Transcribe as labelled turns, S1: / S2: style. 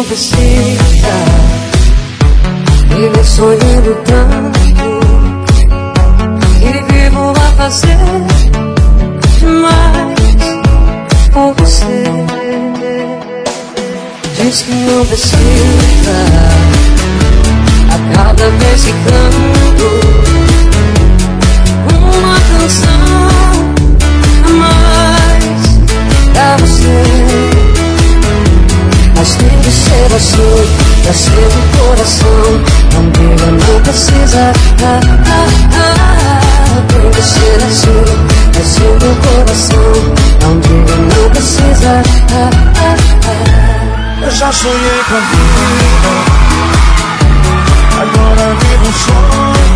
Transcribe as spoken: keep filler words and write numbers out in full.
S1: não precisa viver sonhando tanto, que vivo a fazer demais por você. Diz que não precisa a cada vez que canto uma canção a mais pra você. Mas tem que ser assim, pra ser do coração. Não diga, não precisa. Ah, ah, ah, tem que ser assim, pra ser do coração. Não diga, não precisa. Ah, ah, ah.
S2: Eu já sonhei contigo, agora vivo um sonho.